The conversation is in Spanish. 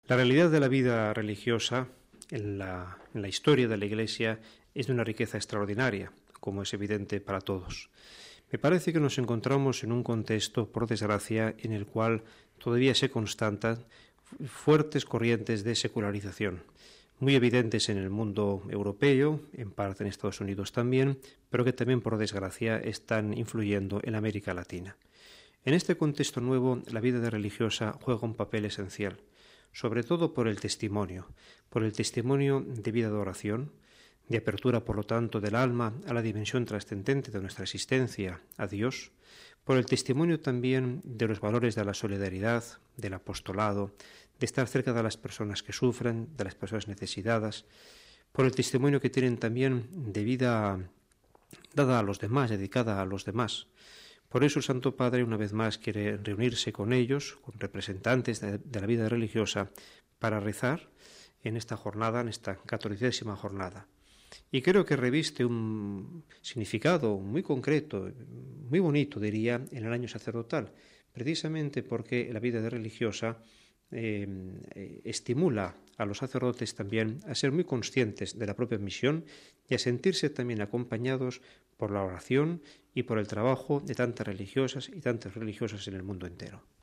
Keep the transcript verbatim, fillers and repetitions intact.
La realidad de la vida religiosa en la, en la historia de la Iglesia es de una riqueza extraordinaria, como es evidente para todos. Me parece que nos encontramos en un contexto, por desgracia, en el cual todavía se constatan fuertes corrientes de secularización, muy evidentes en el mundo europeo, en parte en Estados Unidos también, pero que también, por desgracia, están influyendo en América Latina. En este contexto nuevo, la vida religiosa juega un papel esencial, sobre todo por el testimonio, por el testimonio de vida de oración, de apertura, por lo tanto, del alma a la dimensión trascendente de nuestra existencia, a Dios, por el testimonio también de los valores de la solidaridad, del apostolado, de estar cerca de las personas que sufren, de las personas necesitadas, por el testimonio que tienen también de vida dada a los demás, dedicada a los demás. Por eso el Santo Padre una vez más quiere reunirse con ellos, con representantes de, de la vida religiosa, para rezar en esta jornada, en esta catoricésima jornada. Y creo que reviste un significado muy concreto, muy bonito, diría, en el año sacerdotal, precisamente porque la vida religiosa eh, eh, estimula a los sacerdotes también a ser muy conscientes de la propia misión y a sentirse también acompañados por la oración y por el trabajo de tantas religiosas y tantas religiosas en el mundo entero.